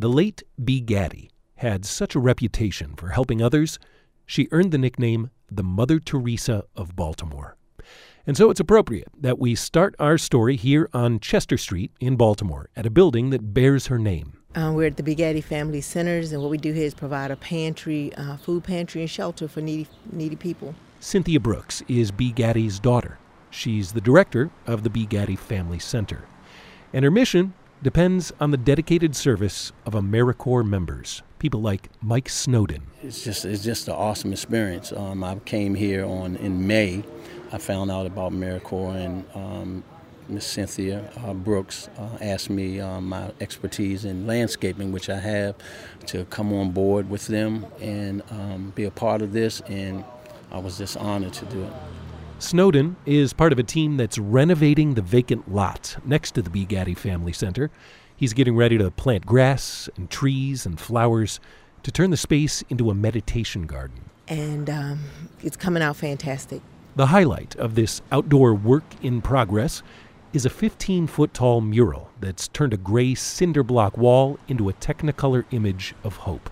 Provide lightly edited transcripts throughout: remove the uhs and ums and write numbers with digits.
The late Bee Gaddy had such a reputation for helping others, she earned the nickname the Mother Teresa of Baltimore. And so it's appropriate that we start our story here on Chester Street in Baltimore at a building that bears her name. We're at the Bee Gaddy Family Centers, and what we do here is provide a pantry, food pantry and shelter for needy people. Cynthia Brooks is Bee Gaddy's daughter. She's the director of the Bee Gaddy Family Center. And her mission depends on the dedicated service of AmeriCorps members, people like Mike Snowden. It's just an awesome experience. I came here in May. I found out about AmeriCorps, and Miss Cynthia Brooks asked me my expertise in landscaping, which I have, to come on board with them and be a part of this, and I was just honored to do it. Snowden is part of a team that's renovating the vacant lot next to the Bee Gaddy Family Center. He's getting ready to plant grass and trees and flowers to turn the space into a meditation garden. And it's coming out fantastic. The highlight of this outdoor work in progress is a 15-foot-tall mural that's turned a gray cinder block wall into a Technicolor image of hope.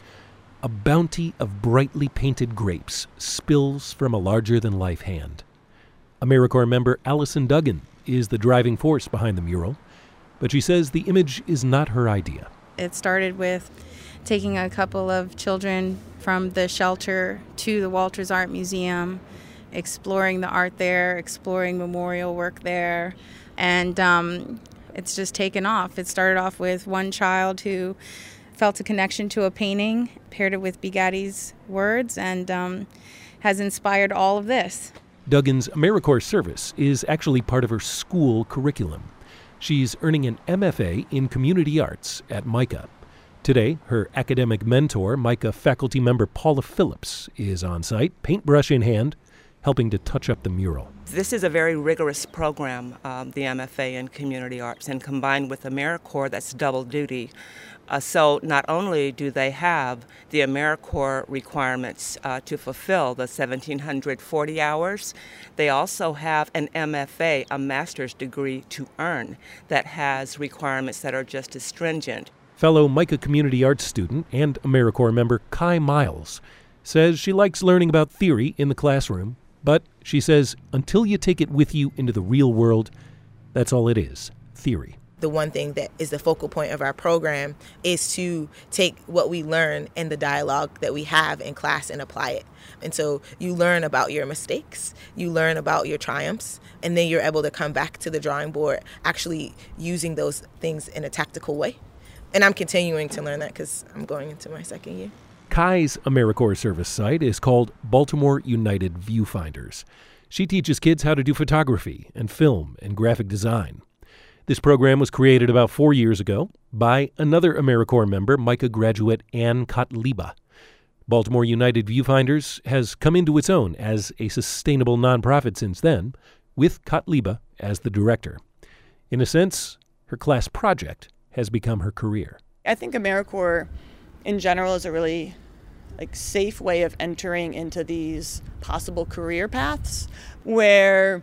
A bounty of brightly painted grapes spills from a larger-than-life hand. AmeriCorps member Allison Duggan is the driving force behind the mural, but she says the image is not her idea. It started with taking a couple of children from the shelter to the Walters Art Museum, exploring the art there, exploring memorial work there, and it's just taken off. It started off with one child who felt a connection to a painting, paired it with Bee Gaddy's words, and has inspired all of this. Duggan's AmeriCorps service is actually part of her school curriculum. She's earning an MFA in Community Arts at MICA. Today, her academic mentor, MICA faculty member Paula Phillips, is on site, paintbrush in hand, helping to touch up the mural. This is a very rigorous program, the MFA in Community Arts, and combined with AmeriCorps, that's double duty. So not only do they have the AmeriCorps requirements to fulfill the 1,740 hours, they also have an MFA, a master's degree, to earn that has requirements that are just as stringent. Fellow MICA Community Arts student and AmeriCorps member Kai Miles says she likes learning about theory in the classroom, but she says until you take it with you into the real world, that's all it is, theory. The one thing that is the focal point of our program is to take what we learn in the dialogue that we have in class and apply it. And so you learn about your mistakes, you learn about your triumphs, and then you're able to come back to the drawing board actually using those things in a tactical way. And I'm continuing to learn that because I'm going into my second year. Kai's AmeriCorps service site is called Baltimore United Viewfinders. She teaches kids how to do photography and film and graphic design. This program was created about 4 years ago by another AmeriCorps member, MICA graduate Ann Kotliba. Baltimore United Viewfinders has come into its own as a sustainable nonprofit since then, with Kotliba as the director. In a sense, her class project has become her career. I think AmeriCorps in general is a really safe way of entering into these possible career paths where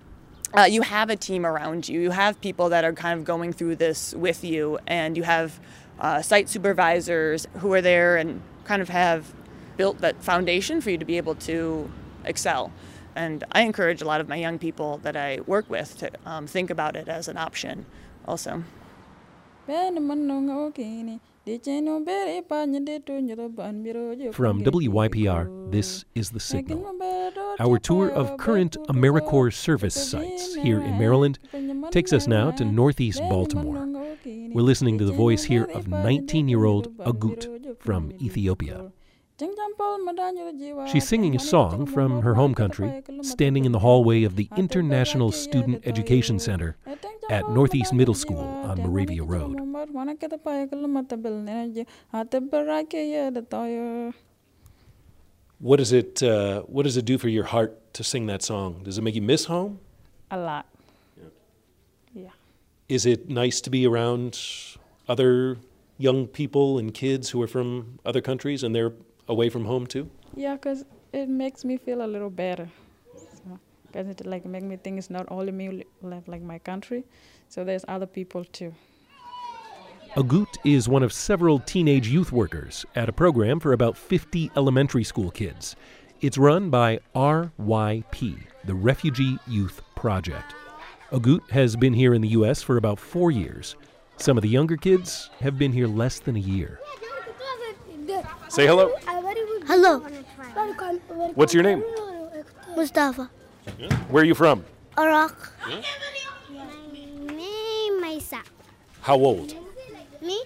you have a team around you. You have people that are kind of going through this with you, and you have site supervisors who are there and kind of have built that foundation for you to be able to excel. And I encourage a lot of my young people that I work with to think about it as an option also. From WYPR, this is The Signal. Our tour of current AmeriCorps service sites here in Maryland takes us now to Northeast Baltimore. We're listening to the voice here of 19-year-old Agut from Ethiopia. She's singing a song from her home country, standing in the hallway of the International Student Education Center at Northeast Middle School on Moravia Road. What does it do for your heart to sing that song? Does it make you miss home? A lot. Yeah. Is it nice to be around other young people and kids who are from other countries and they're away from home too? Yeah, because it makes me feel a little better. Because it make me think it's not only me left my country, so there's other people too. Agut is one of several teenage youth workers at a program for about 50 elementary school kids. It's run by RYP, the Refugee Youth Project. Agut has been here in the U.S. for about 4 years. Some of the younger kids have been here less than a year. Say hello. Hello. What's your name? Mustafa. Where are you from? Iraq. Me, Maisa. How old? Me?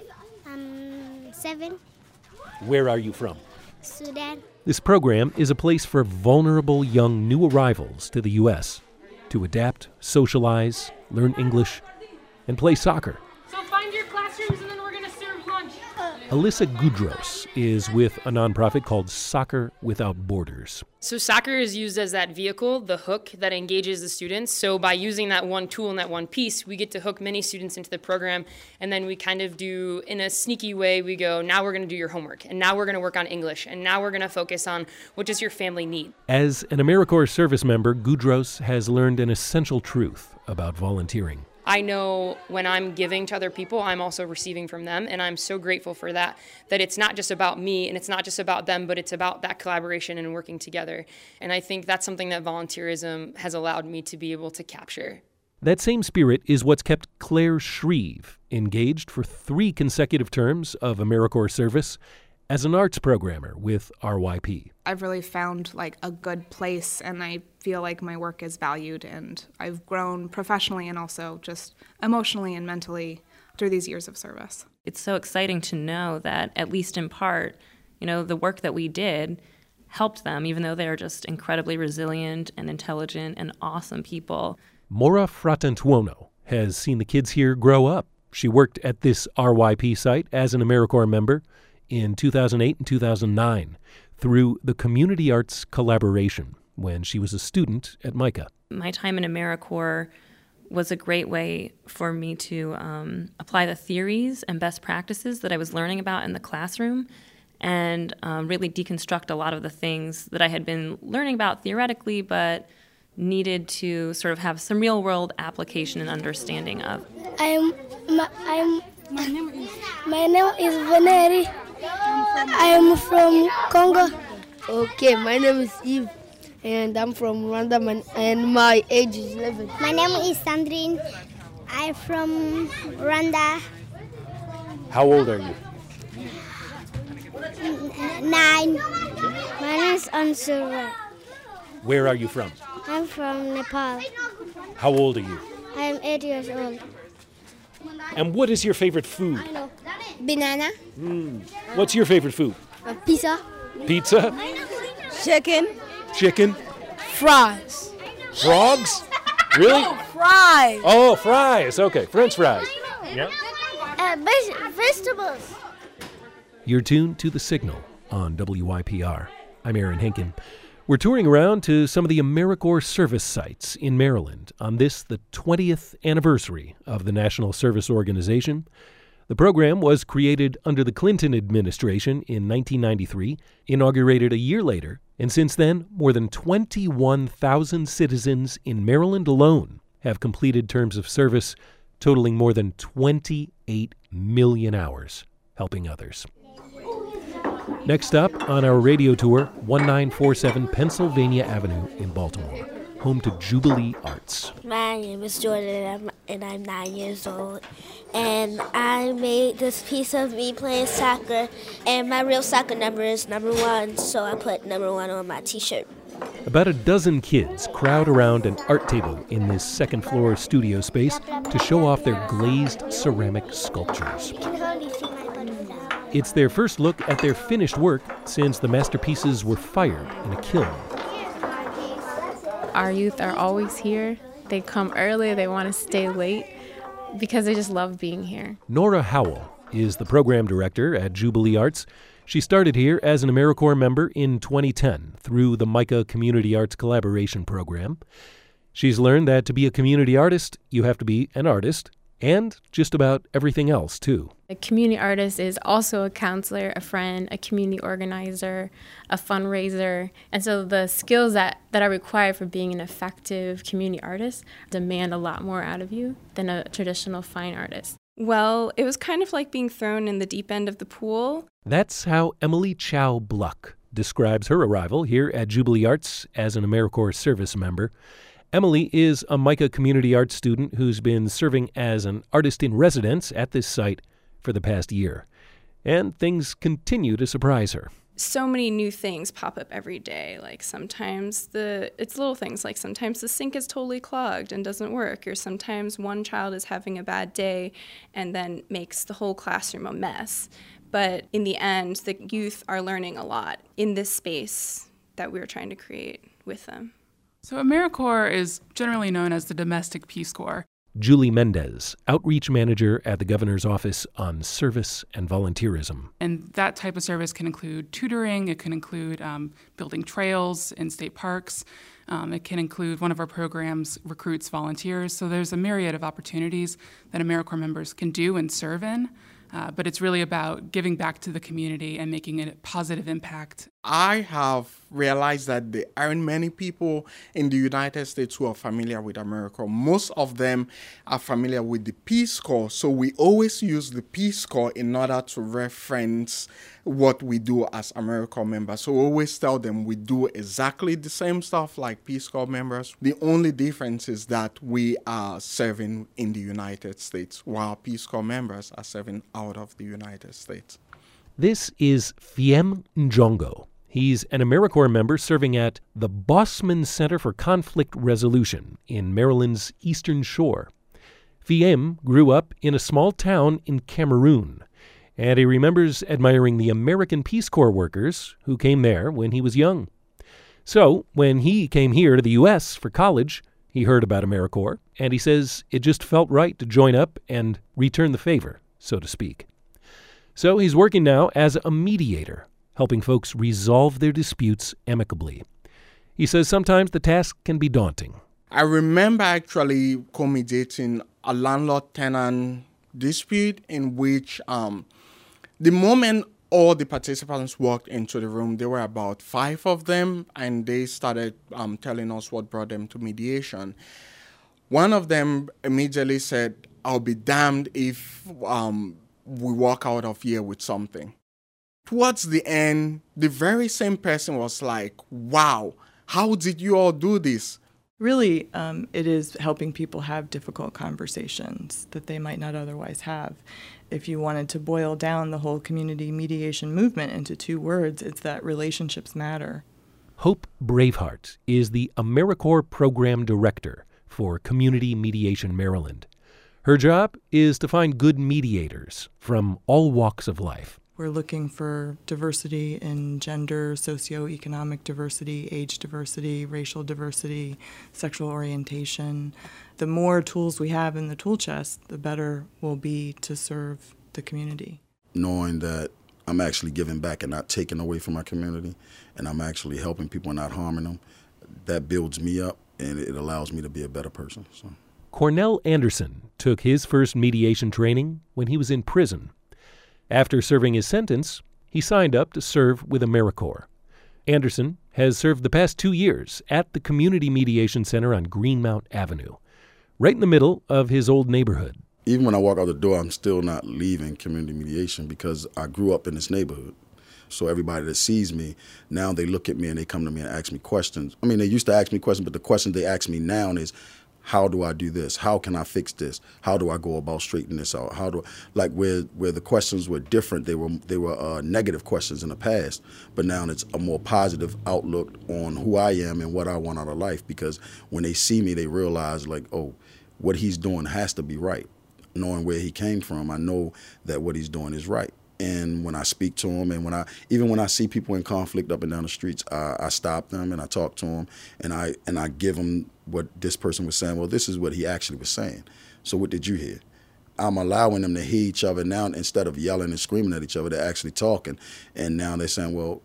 7. Where are you from? Sudan. This program is a place for vulnerable young new arrivals to the U.S. to adapt, socialize, learn English, and play soccer. So find your classrooms and then we're going to serve lunch. Alyssa Gudros is with a nonprofit called Soccer Without Borders. So soccer is used as that vehicle, the hook that engages the students. So by using that one tool and that one piece, we get to hook many students into the program. And then we kind of do, in a sneaky way, we go, now we're going to do your homework. And now we're going to work on English. And now we're going to focus on what does your family need. As an AmeriCorps service member, Gudros has learned an essential truth about volunteering. I know when I'm giving to other people, I'm also receiving from them, and I'm so grateful for that it's not just about me and it's not just about them, but it's about that collaboration and working together. And I think that's something that volunteerism has allowed me to be able to capture. That same spirit is what's kept Claire Shreve engaged for 3 consecutive terms of AmeriCorps service as an arts programmer with RYP. I've really found like a good place, and I feel like my work is valued, and I've grown professionally and also just emotionally and mentally through these years of service. It's so exciting to know that, at least in part, the work that we did helped them, even though they're just incredibly resilient and intelligent and awesome people. Maura Fratantuono has seen the kids here grow up. She worked at this RYP site as an AmeriCorps member in 2008 and 2009 through the Community Arts Collaboration when she was a student at MICA. My time in AmeriCorps was a great way for me to apply the theories and best practices that I was learning about in the classroom and really deconstruct a lot of the things that I had been learning about theoretically but needed to sort of have some real-world application and understanding of. My name is Veneri. I am from Congo. Okay, my name is Eve, and I'm from Rwanda, and my age is 11. My name is Sandrine. I'm from Rwanda. How old are you? 9. My name is Ansura. Where are you from? I'm from Nepal. How old are you? I am 8 years old. And what is your favorite food? Banana. What's your favorite food? Pizza. Pizza? Chicken. Chicken? Fries. Frogs? Really? Fries. Oh, fries. Okay, French fries. Yeah. Vegetables. You're tuned to The Signal on WYPR. I'm Aaron Henkin. We're touring around to some of the AmeriCorps service sites in Maryland on this, the 20th anniversary of the National Service Organization. The program was created under the Clinton administration in 1993, inaugurated a year later, and since then, more than 21,000 citizens in Maryland alone have completed terms of service, totaling more than 28 million hours helping others. Next up on our radio tour, 1947 Pennsylvania Avenue in Baltimore, home to Jubilee Arts. My name is Jordan, and I'm 9 years old. And I made this piece of me playing soccer, and my real soccer number is number 1, so I put number 1 on my T-shirt. About a dozen kids crowd around an art table in this second-floor studio space to show off their glazed ceramic sculptures. It's their first look at their finished work since the masterpieces were fired in a kiln. Our youth are always here. They come early, they want to stay late because they just love being here. Nora Howell is the program director at Jubilee Arts. She started here as an AmeriCorps member in 2010 through the MICA Community Arts Collaboration Program. She's learned that to be a community artist, you have to be an artist, and just about everything else, too. A community artist is also a counselor, a friend, a community organizer, a fundraiser. And so the skills that are required for being an effective community artist demand a lot more out of you than a traditional fine artist. Well, it was kind of like being thrown in the deep end of the pool. That's how Emily Chow Bluck describes her arrival here at Jubilee Arts as an AmeriCorps service member. Emily is a MICA community arts student who's been serving as an artist in residence at this site for the past year. And things continue to surprise her. So many new things pop up every day. Like sometimes it's little things, like sometimes the sink is totally clogged and doesn't work, or sometimes one child is having a bad day and then makes the whole classroom a mess. But in the end, the youth are learning a lot in this space that we're trying to create with them. So AmeriCorps is generally known as the Domestic Peace Corps. Julie Mendez, Outreach Manager at the Governor's Office on Service and Volunteerism. And that type of service can include tutoring, it can include building trails in state parks, it can include one of our programs recruits volunteers. So there's a myriad of opportunities that AmeriCorps members can do and serve in. But it's really about giving back to the community and making a positive impact. I have realized that there aren't many people in the United States who are familiar with AmeriCorps. Most of them are familiar with the Peace Corps, so we always use the Peace Corps in order to reference what we do as AmeriCorps members. So we always tell them we do exactly the same stuff like Peace Corps members. The only difference is that we are serving in the United States, while Peace Corps members are serving out of the United States. This is Fiem Njongo. He's an AmeriCorps member serving at the Bosman Center for Conflict Resolution in Maryland's Eastern Shore. Fiem grew up in a small town in Cameroon, and he remembers admiring the American Peace Corps workers who came there when he was young. So, when he came here to the U.S. for college, he heard about AmeriCorps, and he says it just felt right to join up and return the favor, so to speak. So he's working now as a mediator, helping folks resolve their disputes amicably. He says sometimes the task can be daunting. I remember actually co-mediating a landlord-tenant dispute in which the moment all the participants walked into the room, there were about 5 of them, and they started telling us what brought them to mediation. One of them immediately said, "I'll be damned if we walk out of here with something." Towards the end, the very same person was like, "Wow, how did you all do this?" Really, it is helping people have difficult conversations that they might not otherwise have. If you wanted to boil down the whole community mediation movement into 2 words, it's that relationships matter. Hope Braveheart is the AmeriCorps Program Director for Community Mediation Maryland. Her job is to find good mediators from all walks of life. We're looking for diversity in gender, socioeconomic diversity, age diversity, racial diversity, sexual orientation. The more tools we have in the tool chest, the better we'll be to serve the community. Knowing that I'm actually giving back and not taking away from my community, and I'm actually helping people and not harming them, that builds me up and it allows me to be a better person. So. Cornell Anderson took his first mediation training when he was in prison. After serving his sentence, he signed up to serve with AmeriCorps. Anderson has served the past 2 years at the Community Mediation Center on Greenmount Avenue, right in the middle of his old neighborhood. Even when I walk out the door, I'm still not leaving community mediation because I grew up in this neighborhood. So everybody that sees me, now they look at me and they come to me and ask me questions. I mean, they used to ask me questions, but the question they ask me now is, how do I do this? How can I fix this? How do I go about straightening this out? Where the questions were different, they were negative questions in the past, but now it's a more positive outlook on who I am and what I want out of life, because when they see me, they realize like, oh, what he's doing has to be right. Knowing where he came from, I know that what he's doing is right. And when I speak to him, and even when I see people in conflict up and down the streets, I stop them and I talk to them, and I give them what this person was saying. Well, this is what he actually was saying. So what did you hear? I'm allowing them to hear each other now. Instead of yelling and screaming at each other, they're actually talking. And now they're saying, well,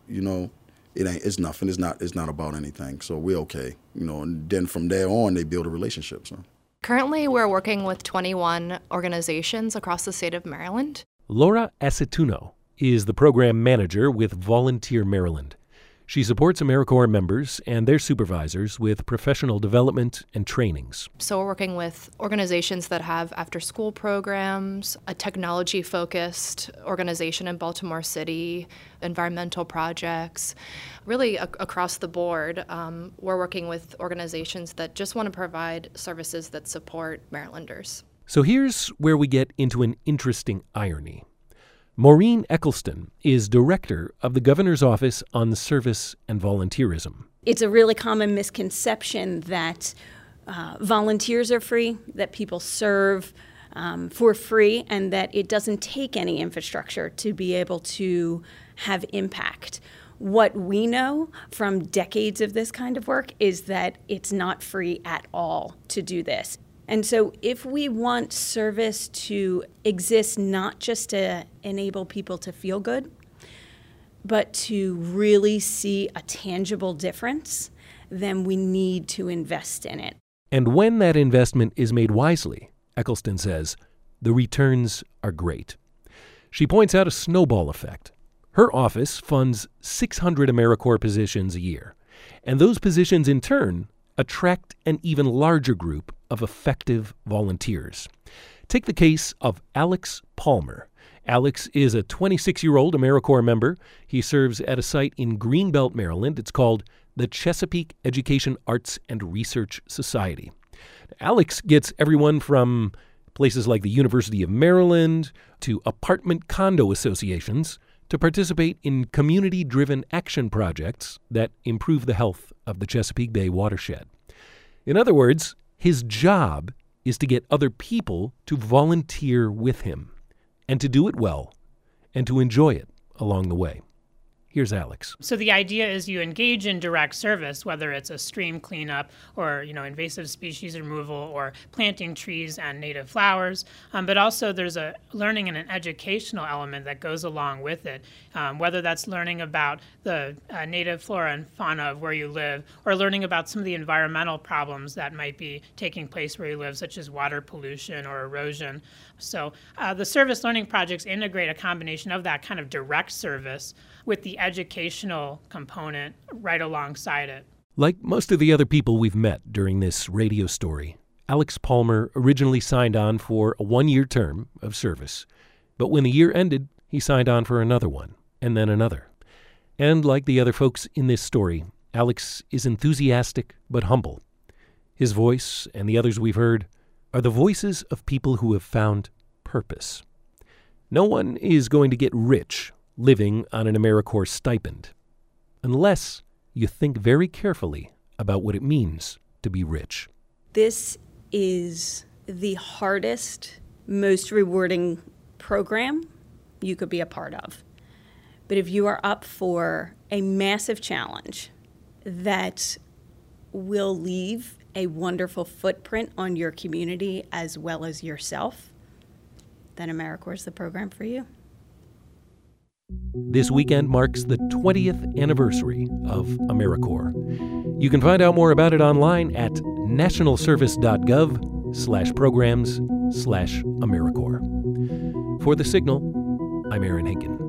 it's nothing. It's not about anything. So we're okay. And then from there on, they build a relationship. So. Currently, we're working with 21 organizations across the state of Maryland. Laura Acetuno is the program manager with Volunteer Maryland. She supports AmeriCorps members and their supervisors with professional development and trainings. So we're working with organizations that have after-school programs, a technology-focused organization in Baltimore City, environmental projects. Really across the board, we're working with organizations that just want to provide services that support Marylanders. So here's where we get into an interesting irony. Maureen Eccleston is director of the Governor's Office on Service and Volunteerism. It's a really common misconception that volunteers are free, that people serve for free, and that it doesn't take any infrastructure to be able to have impact. What we know from decades of this kind of work is that it's not free at all to do this. And so if we want service to exist not just to enable people to feel good, but to really see a tangible difference, then we need to invest in it. And when that investment is made wisely, Eccleston says, the returns are great. She points out a snowball effect. Her office funds 600 AmeriCorps positions a year, and those positions in turn attract an even larger group of effective volunteers. Take the case of Alex Palmer. Alex is a 26-year-old AmeriCorps member. He serves at a site in Greenbelt, Maryland. It's called the Chesapeake Education Arts and Research Society. Alex gets everyone from places like the University of Maryland to apartment condo associations to participate in community-driven action projects that improve the health of the Chesapeake Bay watershed. In other words, his job is to get other people to volunteer with him and to do it well and to enjoy it along the way. Here's Alex. So the idea is you engage in direct service, whether it's a stream cleanup or, invasive species removal or planting trees and native flowers. But also there's a learning and an educational element that goes along with it, whether that's learning about the native flora and fauna of where you live or learning about some of the environmental problems that might be taking place where you live, such as water pollution or erosion. So the service learning projects integrate a combination of that kind of direct service with the educational component right alongside it. Like most of the other people we've met during this radio story, Alex Palmer originally signed on for a 1-year term of service. But when the year ended, he signed on for another one, and then another. And like the other folks in this story, Alex is enthusiastic but humble. His voice, and the others we've heard, are the voices of people who have found purpose. No one is going to get rich living on an AmeriCorps stipend, unless you think very carefully about what it means to be rich. This is the hardest, most rewarding program you could be a part of. But if you are up for a massive challenge that will leave a wonderful footprint on your community as well as yourself, then AmeriCorps is the program for you. This weekend marks the 20th anniversary of AmeriCorps. You can find out more about it online at nationalservice.gov/programs/AmeriCorps. For The Signal, I'm Aaron Hinken.